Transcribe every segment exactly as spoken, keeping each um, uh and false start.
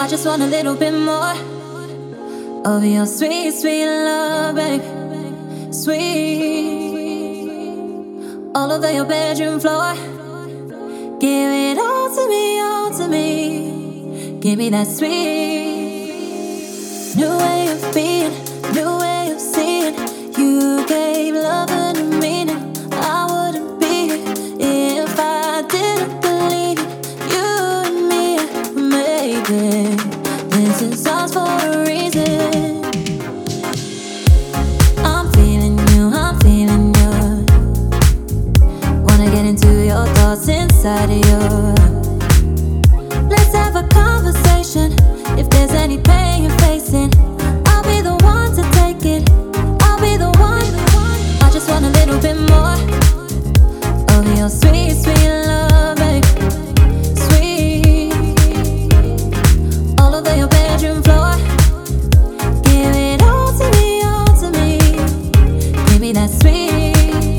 I just want a little bit more of your sweet, sweet love, babe. Sweet. All over your bedroom floor. Give it all to me, all to me. Give me that sweet. New way of being, new way of seeing. You gave love a new meaning. I wouldn't be here if I didn't believe it. You and me, maybe. This is all for a reason. I'm feeling you, I'm feeling you. Wanna get into your thoughts inside of you. Let's have a conversation. If there's any pain you're facing, I'll be the one to take it. I'll be the one. I just want a little bit more of your sweet, sweet love, babe. Sweet. All over your bedroom floor. Give it all to me, all to me. Give me that sweet.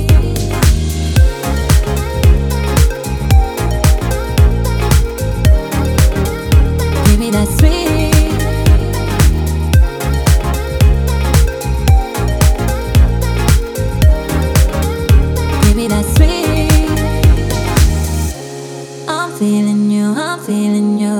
Give me that sweet. Give me that sweet. I'm feeling you, I'm feeling you.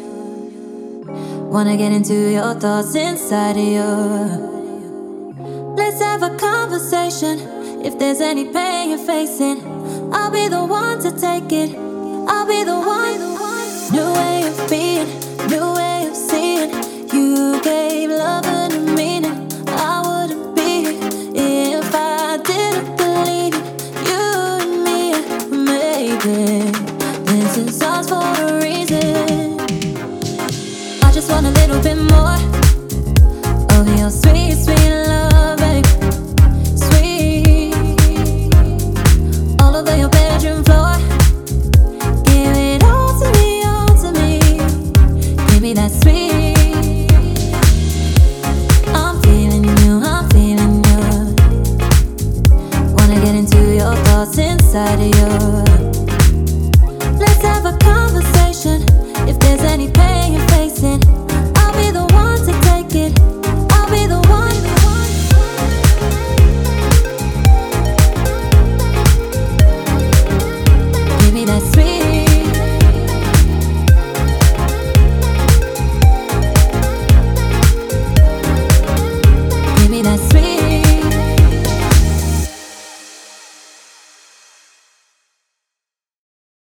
Wanna get into your thoughts inside of you. Let's have a conversation. If there's any pain you're facing, I'll be the one to take it. I'll be the one. New way of being, new way of seeing. You gave love a new meaning. I wouldn't be here if I didn't believe it. You and me, maybe. This is all for a reason. I just want a little bit more of your sweet, sweet